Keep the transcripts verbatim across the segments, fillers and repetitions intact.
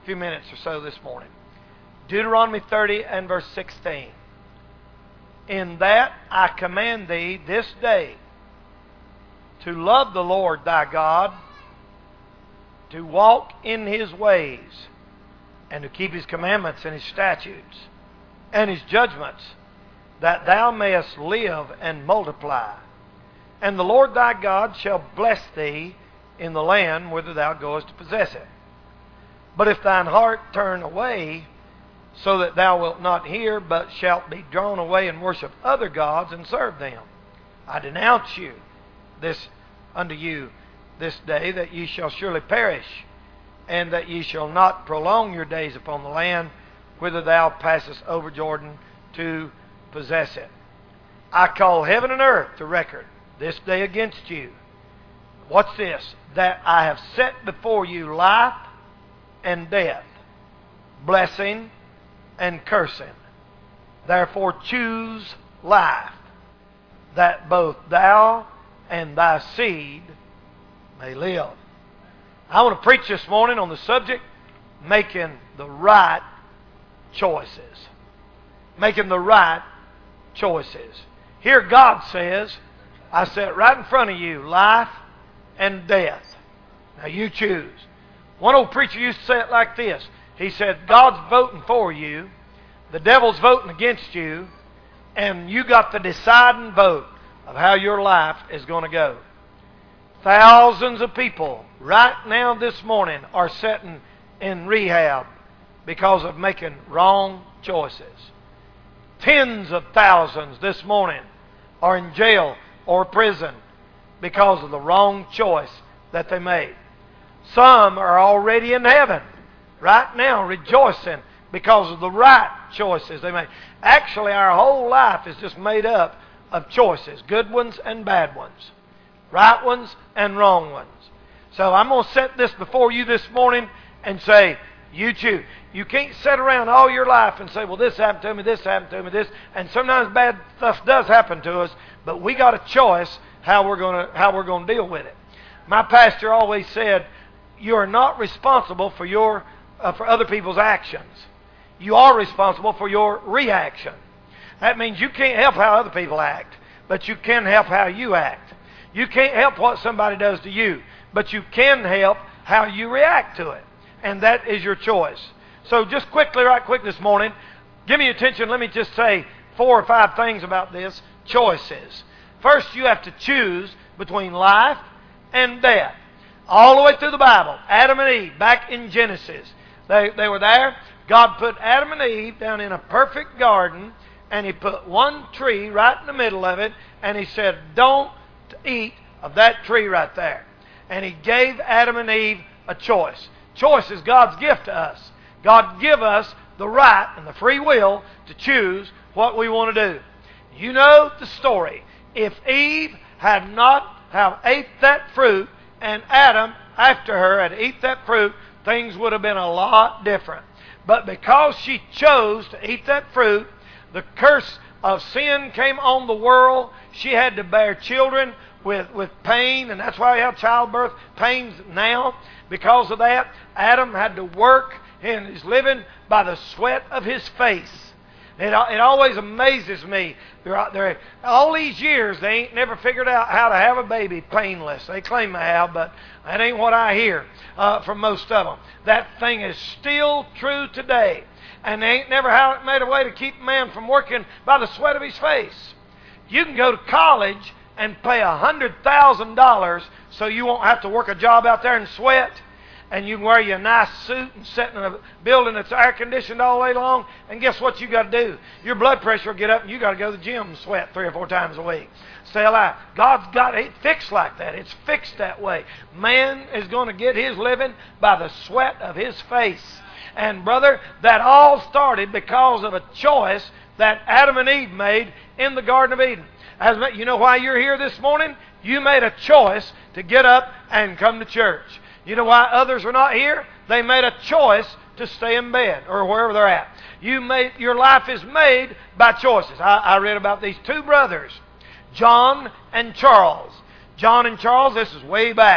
few minutes or so this morning. Deuteronomy thirty and verse sixteen. In that I command thee this day to love the Lord thy God, to walk in His ways, and to keep His commandments and His statutes and His judgments, that thou mayest live and multiply. And the Lord thy God shall bless thee in the land whither thou goest to possess it. But if thine heart turn away, so that thou wilt not hear, but shalt be drawn away and worship other gods and serve them, I denounce you this unto you this day, that ye shall surely perish, and that ye shall not prolong your days upon the land whither thou passest over Jordan to possess it. I call heaven and earth to record this day against you. What's this? That I have set before you life and death, blessing and cursing. Therefore choose life, that both thou and thy seed may live. I want to preach this morning on the subject, making the right choices. Making the right choices. Here God says, I set right in front of you life and death. Now you choose. One old preacher used to say it like this. He said, God's voting for you, the devil's voting against you, and you got the deciding vote of how your life is going to go. Thousands of people right now this morning are sitting in rehab because of making wrong choices. Tens of thousands this morning are in jail or prison because of the wrong choice that they made. Some are already in heaven right now rejoicing because of the right choices they made. Actually, our whole life is just made up of choices, good ones and bad ones, right ones and wrong ones. So I'm going to set this before you this morning and say, you choose. You can't sit around all your life and say, well, this happened to me, this happened to me, this. And sometimes bad stuff does happen to us, but we got a choice how we're going to how we're going to deal with it. My pastor always said, you are not responsible for your uh, for other people's actions. You are responsible for your reaction. That means you can't help how other people act, but you can help how you act. You can't help what somebody does to you, but you can help how you react to it. And that is your choice. So just quickly, right quick this morning, give me attention. Let me just say four or five things about this. Choices. First, you have to choose between life and death. All the way through the Bible, Adam and Eve, back in Genesis, they, they were there. God put Adam and Eve down in a perfect garden, and He put one tree right in the middle of it, and He said, don't eat of that tree right there. And He gave Adam and Eve a choice. Choice is God's gift to us. God give us the right and the free will to choose what we want to do. You know the story. If Eve had not have ate that fruit, and Adam, after her, had eat that fruit, things would have been a lot different. But because she chose to eat that fruit, the curse of sin came on the world. She had to bear children with, with pain, and that's why we have childbirth pains now. Because of that, Adam had to work, and he's living by the sweat of his face. It, it always amazes me. They're, they're, all these years, they ain't never figured out how to have a baby painless. They claim they have, but that ain't what I hear uh, from most of them. That thing is still true today. And they ain't never how it made a way to keep a man from working by the sweat of his face. You can go to college and pay one hundred thousand dollars so you won't have to work a job out there and sweat. And you can wear your nice suit and sit in a building that's air conditioned all day long. And guess what you got to do? Your blood pressure will get up and you got to go to the gym and sweat three or four times a week. Stay alive. God's got it fixed like that. It's fixed that way. Man is going to get his living by the sweat of his face. And brother, that all started because of a choice that Adam and Eve made in the Garden of Eden. As you know why you're here this morning? You made a choice to get up and come to church. You know why others are not here? They made a choice to stay in bed or wherever they're at. You made, your life is made by choices. I, I read about these two brothers, John and Charles. John and Charles, this is way back.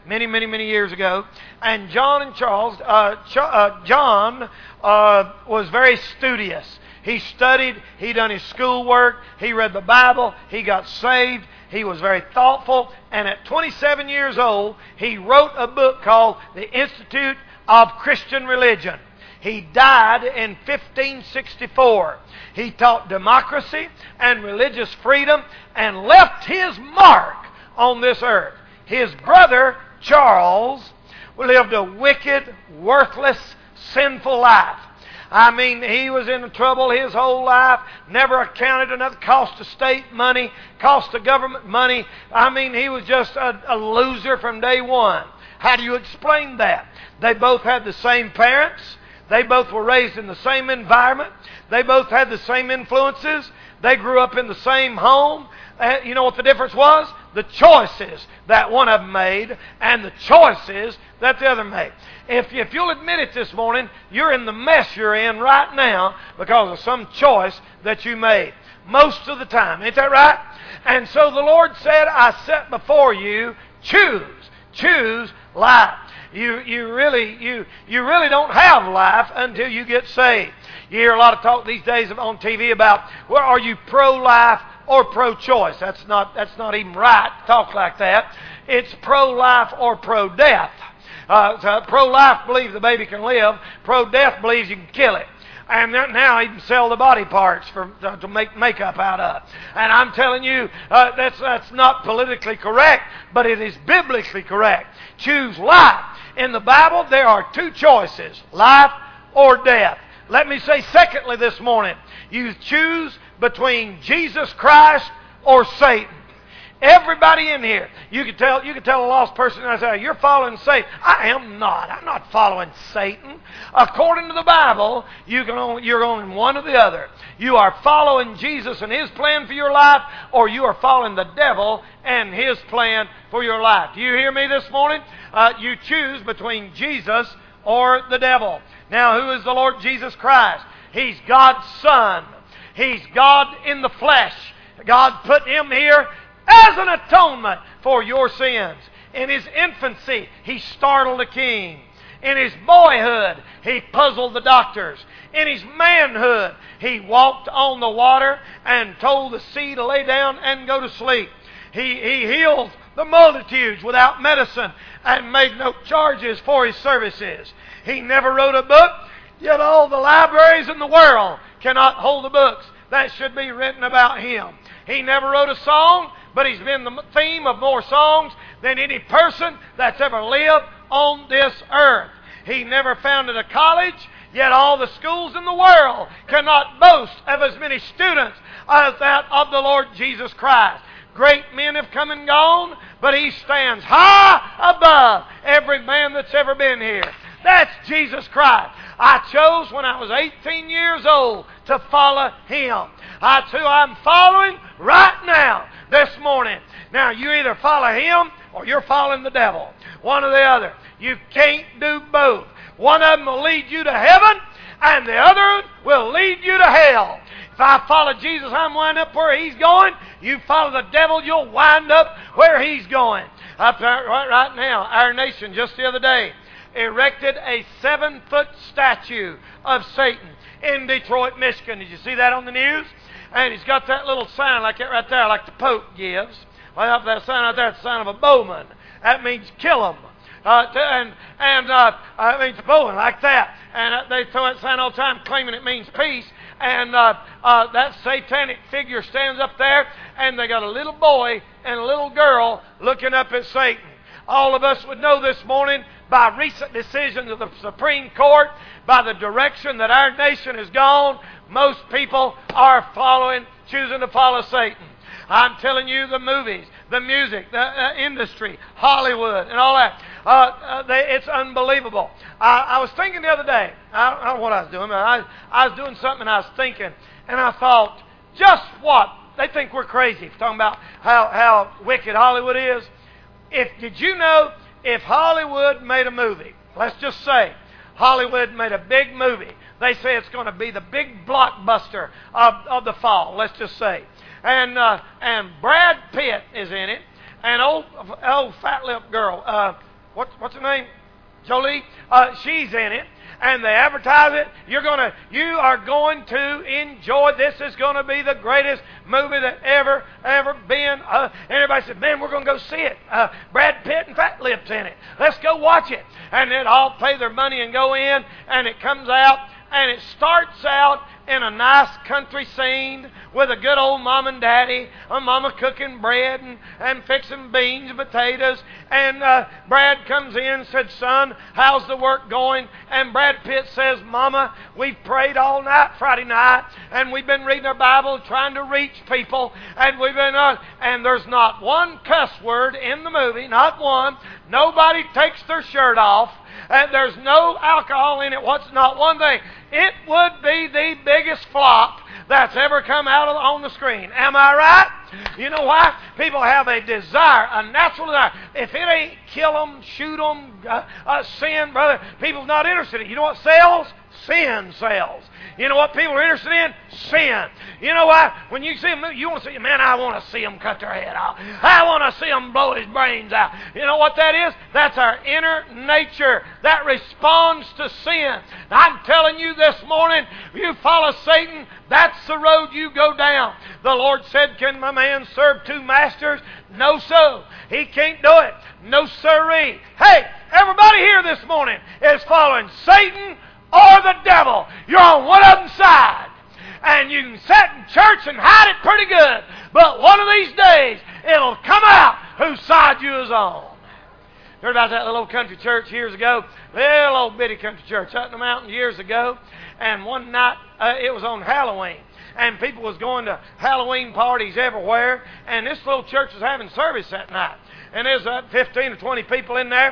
many, many, many years ago. And John and Charles, uh, Ch- uh, John uh, was very studious. He studied, he done his schoolwork, he read the Bible, he got saved, he was very thoughtful, and at twenty-seven years old, he wrote a book called The Institute of Christian Religion. He died in fifteen sixty-four. He taught democracy and religious freedom and left his mark on this earth. His brother, Charles, lived a wicked, worthless, sinful life. I mean, he was in trouble his whole life, never accounted enough, cost the state money, cost the government money. I mean, he was just a, a loser from day one. How do you explain that? They both had the same parents. They both were raised in the same environment. They both had the same influences. They grew up in the same home. Uh, you know what the difference was? The choices that one of them made and the choices that the other made. If, if you'll admit it this morning, you're in the mess you're in right now because of some choice that you made. Most of the time. Ain't that right? And so the Lord said, I set before you, choose. Choose life. You you really you you really don't have life until you get saved. You hear a lot of talk these days on T V about, well, are you pro-life or pro-choice? That's not that's not even right to talk like that. It's pro-life or pro-death. Uh, so pro-life believes the baby can live. Pro-death believes you can kill it. And now even sell the body parts for to make makeup out of. And I'm telling you, uh, that's that's not politically correct, but it is biblically correct. Choose life. In the Bible, there are two choices: life or death. Let me say, secondly, this morning, you choose between Jesus Christ or Satan. Everybody in here, you could tell you could tell a lost person, I say, you're following Satan. I am not. I'm not following Satan. According to the Bible, you can only, you're only one or the other. You are following Jesus and His plan for your life, or you are following the devil and his plan for your life. Do you hear me this morning? Uh, you choose between Jesus or the devil. Now, who is the Lord Jesus Christ? He's God's Son. He's God in the flesh. God put Him here as an atonement for your sins. In His infancy, He startled a king. In His boyhood, He puzzled the doctors. In His manhood, He walked on the water and told the sea to lay down and go to sleep. He, he healed the multitudes without medicine and made no charges for His services. He never wrote a book, yet all the libraries in the world cannot hold the books that should be written about Him. He never wrote a song, but He's been the theme of more songs than any person that's ever lived on this earth. He never founded a college, yet all the schools in the world cannot boast of as many students as that of the Lord Jesus Christ. Great men have come and gone, but He stands high above every man that's ever been here. That's Jesus Christ. I chose when I was eighteen years old to follow Him. That's who I'm following right now, this morning. Now, you either follow Him or you're following the devil. One or the other. You can't do both. One of them will lead you to heaven, and the other will lead you to hell. If I follow Jesus, I'm wind up where He's going. You follow the devil, you'll wind up where he's going. Up right, right now, our nation, just the other day, erected a seven-foot statue of Satan in Detroit, Michigan. Did you see that on the news? And he's got that little sign like that right there, like the Pope gives. Well, up that sign right there, it's the sign of a bowman. That means kill him. Uh, and and uh, I mean, bowman, like that. And uh, they throw that sign all the time, claiming it means peace. And uh, uh, that satanic figure stands up there, and they got a little boy and a little girl looking up at Satan. All of us would know this morning, by recent decisions of the Supreme Court, by the direction that our nation has gone, most people are following, choosing to follow Satan. I'm telling you, the movies, the music, the uh, industry, Hollywood, and all that, uh, uh, they, it's unbelievable. I, I was thinking the other day, I don't, I don't know what I was doing, but I, I was doing something and I was thinking, and I thought, just what? They think we're crazy, talking about how, how wicked Hollywood is. If Did you know if Hollywood made a movie, let's just say Hollywood made a big movie, they say it's going to be the big blockbuster of, of the fall, let's just say. And uh, and Brad Pitt is in it, and old old fat lip girl, uh, what, what's her name? Jolie. Uh, she's in it. And they advertise it. You're gonna, you are going to enjoy. This is going to be the greatest movie that ever, ever been. Uh, and everybody said, "Man, we're going to go see it." Uh, Brad Pitt and Fat Lips in it. Let's go watch it. And then all pay their money and go in. And it comes out, and it starts out in a nice country scene with a good old mom and daddy, a mama cooking bread and, and fixing beans and potatoes. And uh, Brad comes in and said, "Son, how's the work going?" And Brad Pitt says, "Mama, we've prayed all night Friday night, and we've been reading our Bible, trying to reach people, and we've been, uh, and there's not one cuss word in the movie, not one. Nobody takes their shirt off. And there's no alcohol in it. What's not one thing? It would be the biggest flop that's ever come out of, on the screen. Am I right? You know why? People have a desire, a natural desire. If it ain't kill them, shoot them, uh, uh, sin, brother, people's not interested in it. You know what sells? Sin sells. You know what people are interested in? Sin. You know why? When you see them, you want to see, man, I want to see them cut their head off. I want to see them blow his brains out. You know what that is? That's our inner nature that responds to sin. I'm telling you this morning, if you follow Satan, that's the road you go down. The Lord said, "Can my man serve two masters?" No, so. He can't do it. No, sirree. Hey, everybody here this morning is following Satan or the devil. You're on one of them's side. And you can sit in church and hide it pretty good. But one of these days, it'll come out whose side you is on. Heard about that little country church years ago? Little old bitty country church out in the mountain years ago. And one night, uh, it was on Halloween. And people was going to Halloween parties everywhere. And this little church was having service that night. And there's uh, fifteen or twenty people in there.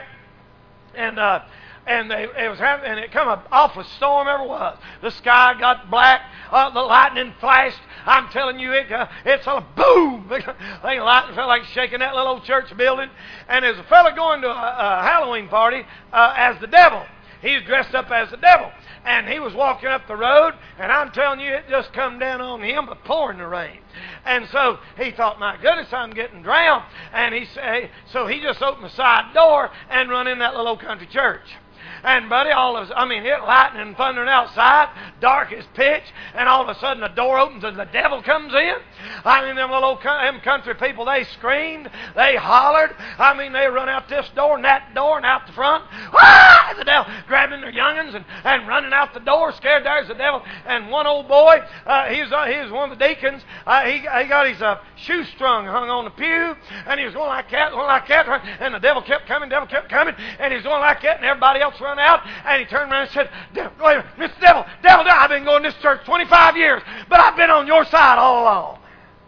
And uh, and they, it was having, and it come an awful storm ever was. The sky got black. Uh, the lightning flashed. I'm telling you, it uh, it's a boom. I think lightning felt like shaking that little old church building. And there's a fella going to a, a Halloween party uh, as the devil. He's dressed up as the devil. And he was walking up the road, and I'm telling you, it just come down on him, but pouring the rain. And so he thought, my goodness, I'm getting drowned. And he say, so he just opened the side door and run in that little old country church. And, buddy, all of a, I mean, it lightning and thundering outside, dark as pitch, and all of a sudden the door opens and the devil comes in. I mean, them little them country people, they screamed, they hollered. I mean, they run out this door and that door and out the front. Ah! The devil grabbing their young'uns and, and running out the door, scared there's the devil. And one old boy, uh, he, was, uh, he was one of the deacons, uh, he, he got his uh, shoestring hung on the pew, and he was going like that, going like that, and the devil kept coming, devil kept coming, and he was going like that, and everybody else run out, and he turned around and said, "Wait a minute, Mister Devil, devil, devil, I've been going to this church twenty-five years, but I've been on your side all along."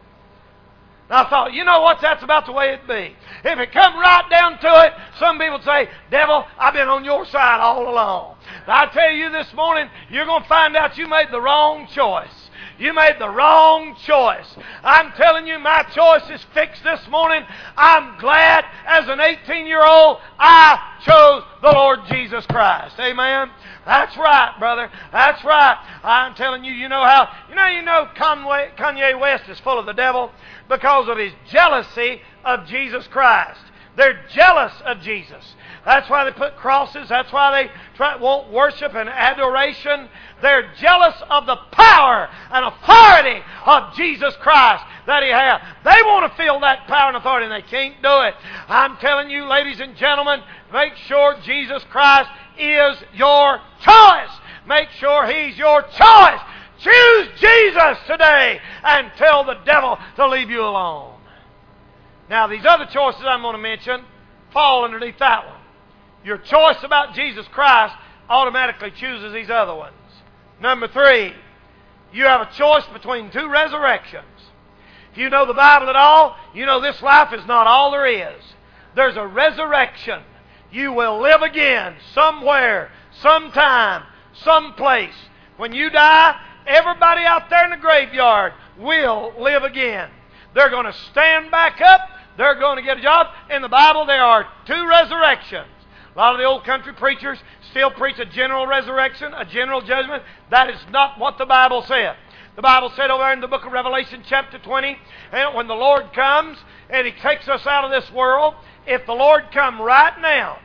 And I thought, you know what, that's about the way it be. If it come right down to it, some people say, "Devil, I've been on your side all along." But I tell you this morning, you're going to find out you made the wrong choice. You made the wrong choice. I'm telling you, my choice is fixed this morning. I'm glad as an eighteen-year-old I chose the Lord Jesus Christ. Amen? That's right, brother. That's right. I'm telling you, you know how, you know, you know Kanye, Kanye West is full of the devil because of his jealousy of Jesus Christ. They're jealous of Jesus. That's why they put crosses. That's why they try, want worship and adoration. They're jealous of the power and authority of Jesus Christ that He has. They want to feel that power and authority, and they can't do it. I'm telling you, ladies and gentlemen, make sure Jesus Christ is your choice. Make sure He's your choice. Choose Jesus today and tell the devil to leave you alone. Now, these other choices I'm going to mention fall underneath that one. Your choice about Jesus Christ automatically chooses these other ones. Number three, you have a choice between two resurrections. If you know the Bible at all, you know this life is not all there is. There's a resurrection. You will live again somewhere, sometime, someplace. When you die, everybody out there in the graveyard will live again. They're going to stand back up. They're going to get a job. In the Bible, there are two resurrections. A lot of the old country preachers still preach a general resurrection, a general judgment. That is not what the Bible said. The Bible said over in the book of Revelation chapter twenty, and when the Lord comes and He takes us out of this world, if the Lord come right now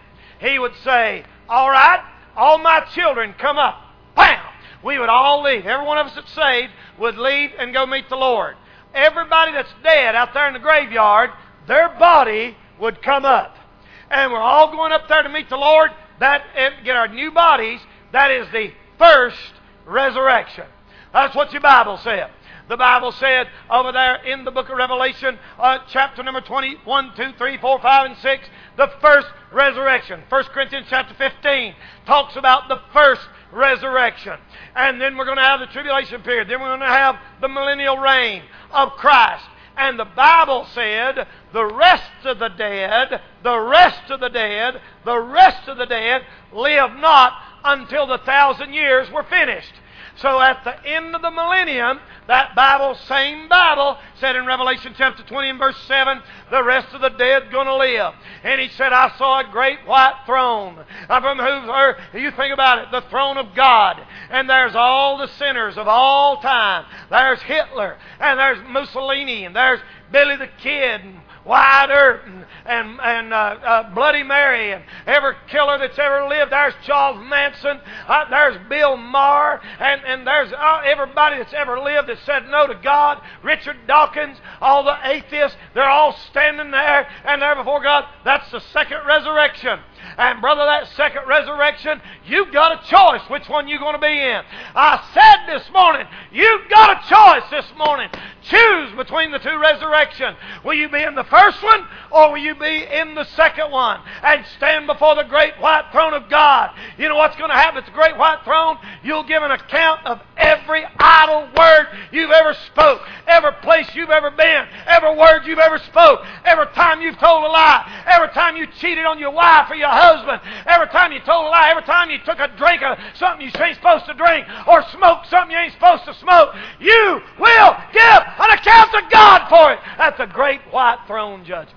He would say, all right, all my children, come up. Bam! We would all leave. Every one of us that's saved would leave and go meet the Lord. Everybody that's dead out there in the graveyard, their body would come up. And we're all going up there to meet the Lord, that and get our new bodies. That is the first resurrection. That's what your Bible said. The Bible said over there in the book of Revelation, uh, chapter number twenty-one, two, three, four, five, and six, the first resurrection. First Corinthians chapter fifteen talks about the first resurrection. And then we're going to have the tribulation period. Then we're going to have the millennial reign of Christ. And the Bible said the rest of the dead, the rest of the dead, the rest of the dead live not until the thousand years were finished. So at the end of the millennium, that Bible, same Bible, said in Revelation chapter twenty and verse seven, the rest of the dead going to live. And he said, I saw a great white throne. From whose, you think about it, the throne of God. And there's all the sinners of all time. There's Hitler, and there's Mussolini, and there's Billy the Kid, and Wyatt Earp, and, and, and uh, uh, Bloody Mary, and every killer that's ever lived. There's Charles Manson. Uh, there's Bill Maher, and, and there's uh, everybody that's ever lived that said no to God. Richard Dawkins, all the atheists, they're all standing there, and they're before God. That's the second resurrection. And brother, that second resurrection, you've got a choice which one you're going to be in. I said this morning, you've got a choice this morning. Choose between the two resurrections. Will you be in the first one, or will you be in the second one and stand before the great white throne of God? You know what's going to happen at the great white throne? You'll give an account of every idle word you've ever spoke, every place you've ever been, every word you've ever spoke, every time you've told a lie, every time you cheated on your wife or your husband, every time you told a lie, every time you took a drink of something you ain't supposed to drink, or smoked something you ain't supposed to smoke. You will give an account to God for it at the great white throne judgment.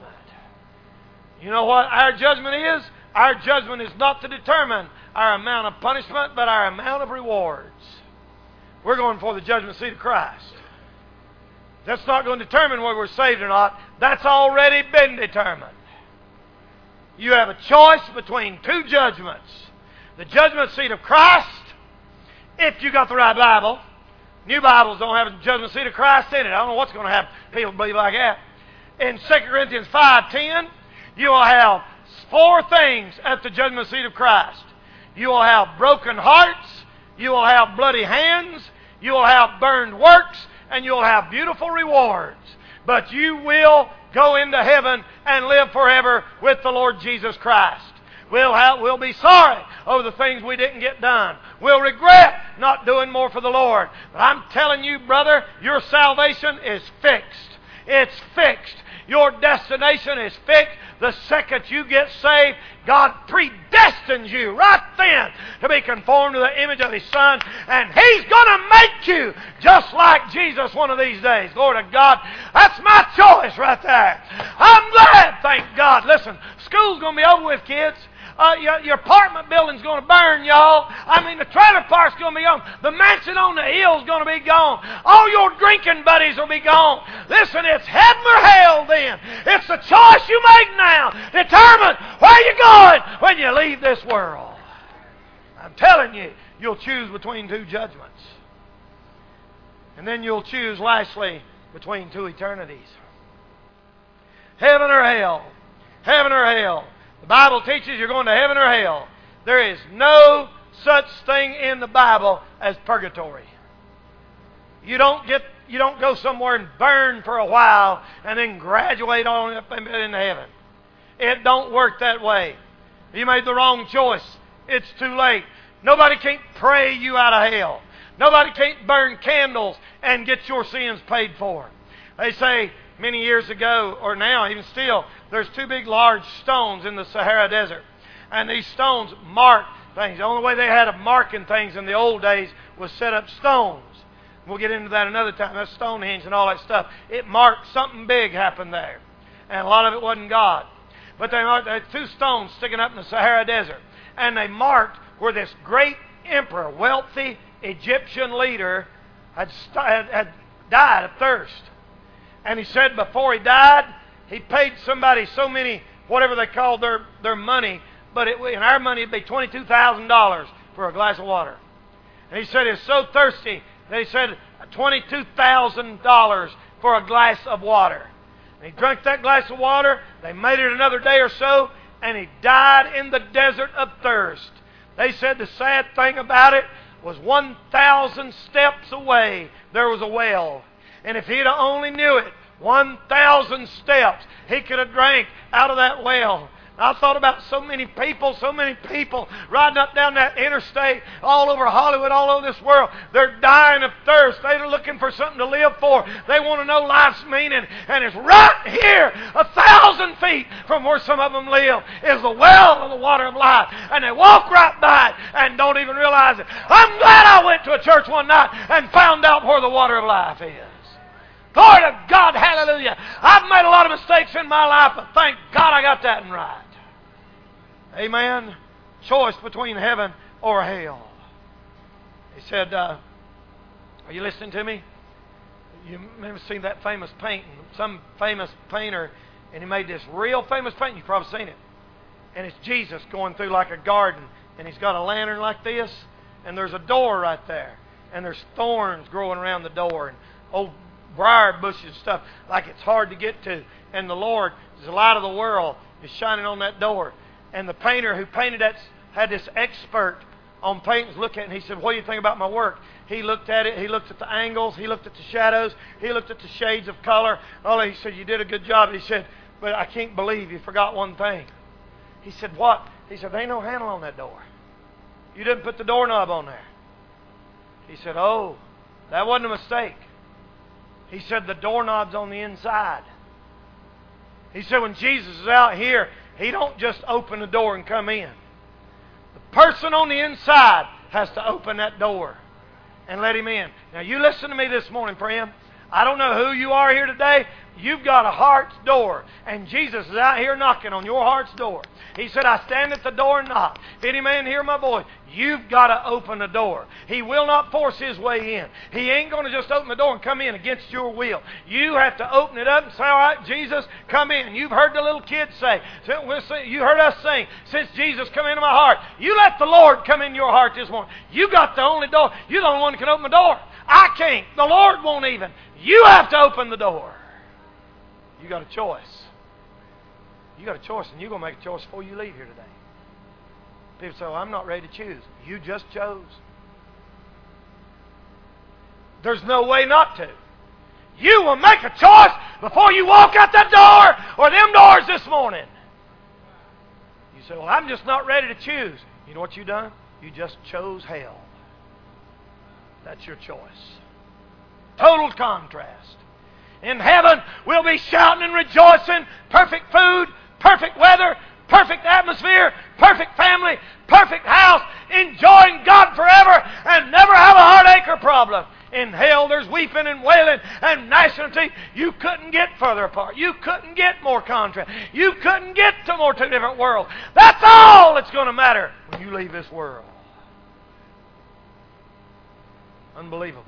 You know what our judgment is? Our judgment is not to determine our amount of punishment, but our amount of rewards. We're going for the judgment seat of Christ. That's not going to determine whether we're saved or not. That's already been determined. You have a choice between two judgments. The judgment seat of Christ, if you got the right Bible. New Bibles don't have a judgment seat of Christ in it. I don't know what's going to happen. People believe like that. In Second Corinthians five ten, you will have four things at the judgment seat of Christ. You will have broken hearts, you will have bloody hands, you will have burned works, and you will have beautiful rewards. But you will go into heaven and live forever with the Lord Jesus Christ. We'll, have, we'll be sorry over the things we didn't get done. We'll regret not doing more for the Lord. But I'm telling you, brother, your salvation is fixed. It's fixed. Your destination is fixed. The second you get saved, God predestines you right then to be conformed to the image of His Son. And He's going to make you just like Jesus one of these days. Glory to God. That's my choice right there. I'm glad, thank God. Listen, school's going to be over with, kids. Uh, your, your apartment building's going to burn, y'all. I mean, the trailer park's going to be gone. The mansion on the hill's going to be gone. All your drinking buddies will be gone. Listen, it's heaven or hell then. It's the choice you make now. Determine where you're going when you leave this world. I'm telling you, you'll choose between two judgments. And then you'll choose, lastly, between two eternities. Heaven or hell. Heaven or hell. The Bible teaches you're going to heaven or hell. There is no such thing in the Bible as purgatory. You don't get, you don't go somewhere and burn for a while and then graduate on up into heaven. It don't work that way. You made the wrong choice. It's too late. Nobody can't pray you out of hell. Nobody can't burn candles and get your sins paid for. They say many years ago, or now even still, there's two big large stones in the Sahara Desert. And these stones mark things. The only way they had of marking things in the old days was set up stones. We'll get into that another time. That's Stonehenge and all that stuff. It marked something big happened there. And a lot of it wasn't God. But they marked, they had two stones sticking up in the Sahara Desert. And they marked where this great emperor, wealthy Egyptian leader, had, had, had died of thirst. And he said before he died, he paid somebody so many, whatever they called their, their money, but it, in our money it'd be twenty-two thousand dollars for a glass of water. And he said he was so thirsty that he said twenty-two thousand dollars for a glass of water. And he drank that glass of water. They made it another day or so, and he died in the desert of thirst. They said the sad thing about it was one thousand steps away there was a well. And if he'd only knew it, one thousand steps, he could have drank out of that well. I thought about so many people, so many people riding up down that interstate all over Hollywood, all over this world. They're dying of thirst. They're looking for something to live for. They want to know life's meaning. And it's right here, a thousand feet from where some of them live, is the well of the water of life. And they walk right by it and don't even realize it. I'm glad I went to a church one night and found out where the water of life is. Glory to God, hallelujah. I've made a lot of mistakes in my life, but thank God I got that one right. Amen. Choice between heaven or hell. He said, uh, are you listening to me? You may have seen that famous painting. Some famous painter, and he made this real famous painting. You've probably seen it. And it's Jesus going through like a garden. And he's got a lantern like this. And there's a door right there. And there's thorns growing around the door. And old briar bushes and stuff like it's hard to get to. And the Lord, the light of the world, is shining on that door. And the painter who painted that had this expert on paintings look at it, and he said, what do you think about my work? He looked at it, he looked at the angles, he looked at the shadows, he looked at the shades of color. All he said, you did a good job. He said, but I can't believe you forgot one thing. He said, what? He said, there ain't no handle on that door. You didn't put the doorknob on there. He said, oh, that wasn't a mistake. He said, the doorknob's on the inside. He said, when Jesus is out here, He don't just open the door and come in. The person on the inside has to open that door and let Him in. Now you listen to me this morning, friend. I don't know who you are here today. You've got a heart's door. And Jesus is out here knocking on your heart's door. He said, I stand at the door and knock. If any man hear my voice, you've got to open the door. He will not force His way in. He ain't going to just open the door and come in against your will. You have to open it up and say, all right, Jesus, come in. You've heard the little kids say, you heard us sing, since Jesus come into my heart. You let the Lord come in your heart this morning. You got the only door. You're the only one that can open the door. I can't. The Lord won't even. You have to open the door. You got a choice. You got a choice, and you're going to make a choice before you leave here today. People say, well, I'm not ready to choose. You just chose. There's no way not to. You will make a choice before you walk out that door or them doors this morning. You say, well, I'm just not ready to choose. You know what you done? You just chose hell. That's your choice. Total contrast. In heaven, we'll be shouting and rejoicing. Perfect food, perfect weather, perfect atmosphere, perfect family, perfect house, enjoying God forever and never have a heartache or problem. In hell, there's weeping and wailing and gnashing of teeth. You couldn't get further apart. You couldn't get more contrast. You couldn't get to more two different worlds. That's all that's going to matter when you leave this world. Unbelievable.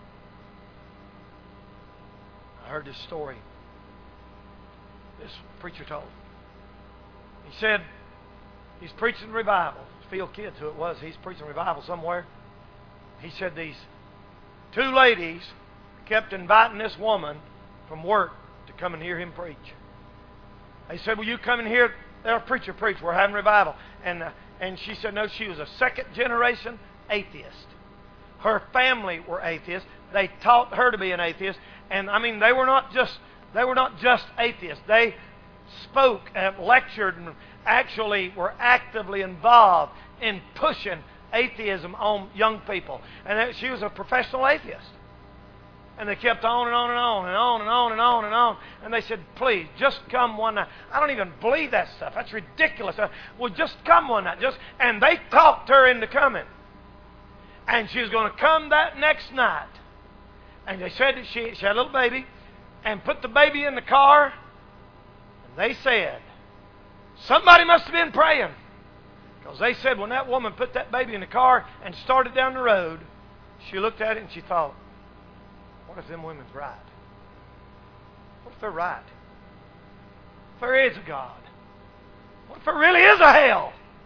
I heard this story this preacher told. He said he's preaching revival. Field Kids, who it was, he's preaching revival somewhere. He said these two ladies kept inviting this woman from work to come and hear him preach. They said, will you come and hear our preacher preach? We're having revival. And, uh, and she said, no, she was a second generation atheist. Her family were atheists. They taught her to be an atheist. And I mean, they were not just they were not just atheists. They spoke and lectured and actually were actively involved in pushing atheism on young people. And that, she was a professional atheist. And they kept on and on and on and on and on and on and on. And they said, please, just come one night. I don't even believe that stuff. That's ridiculous. Well, just come one night. Just and they talked her into coming. And she was going to come that next night. And they said that she, she had a little baby and put the baby in the car. And they said, somebody must have been praying. Because they said when that woman put that baby in the car and started down the road, she looked at it and she thought, what if them women's right? What if they're right? If there is a God? What if there really is a hell?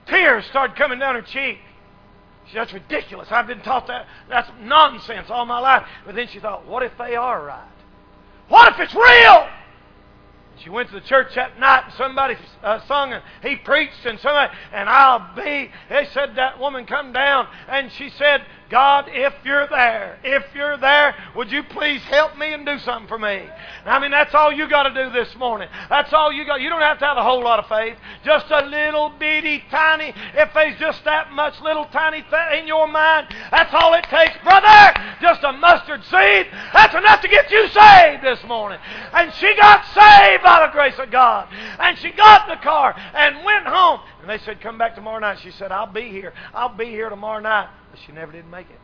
Tears started coming down her cheek. She said, that's ridiculous. I've been taught that. That's nonsense all my life. But then she thought, what if they are right? What if it's real? She went to the church that night and somebody uh, sung and he preached and somebody, and I'll be, they said that woman come down and she said, God, if you're there, if you're there, would you please help me and do something for me? I mean, that's all you got to do this morning. That's all you got. You don't have to have a whole lot of faith. Just a little bitty tiny, if there's just that much little tiny th- in your mind, that's all it takes, brother. Just a mustard seed. That's enough to get you saved this morning. And she got saved by the grace of God. And she got in the car and went home. And they said, come back tomorrow night. She said, I'll be here. I'll be here tomorrow night. But she never did make it.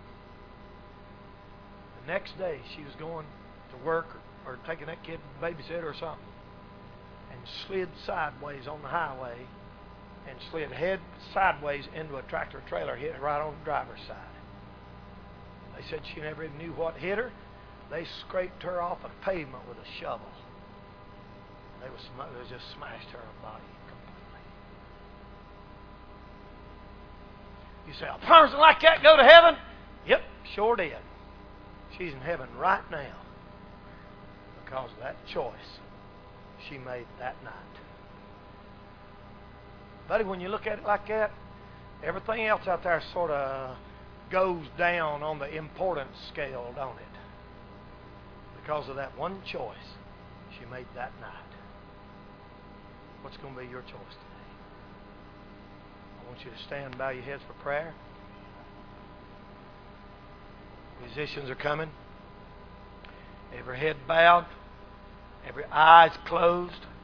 The next day, she was going to work or, or taking that kid to the babysitter or something, and slid sideways on the highway and slid head sideways into a tractor trailer, hit her right on the driver's side. They said she never even knew what hit her. They scraped her off the pavement with a shovel. They was, they just smashed her body completely. You say, a person like that go to heaven? Yep, sure did. She's in heaven right now because of that choice she made that night. Buddy, when you look at it like that, everything else out there sort of goes down on the importance scale, don't it? Because of that one choice she made that night. What's going to be your choice today? I want you to stand and bow your heads for prayer. Musicians are coming. Every head bowed. Every eye is closed.